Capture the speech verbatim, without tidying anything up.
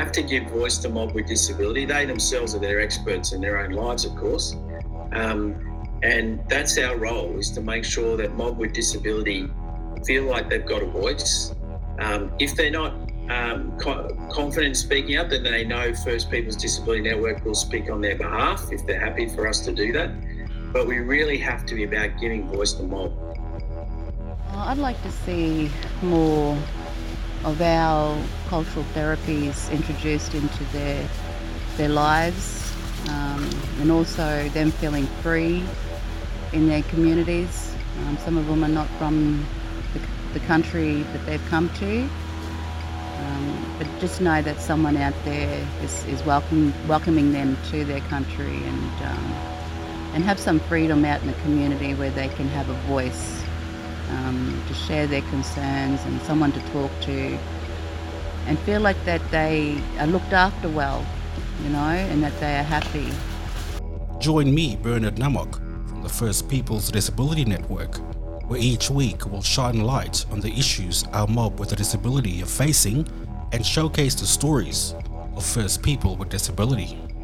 have to give voice to mob with disability. They themselves are their experts in their own lives, of course. Um, and that's our role, is to make sure that mob with disability feel like they've got a voice. Um, if they're not um, co- confident in speaking up, then they know First Peoples Disability Network will speak on their behalf if they're happy for us to do that. But we really have to be about giving voice to mob. I'd like to see more of our cultural therapies introduced into their their lives, um, and also them feeling free in their communities. Um, some of them are not from the, the country that they've come to, um, but just know that someone out there is, is welcome, welcoming them to their country, and um, and have some freedom out in the community where they can have a voice, um, to share their concerns and someone to talk to, and feel like that they are looked after well, you know, and that they are happy. Join me, Bernard Namok, from the First Peoples Disability Network, where each week we'll shine light on the issues our mob with a disability are facing and showcase the stories of First People with Disability.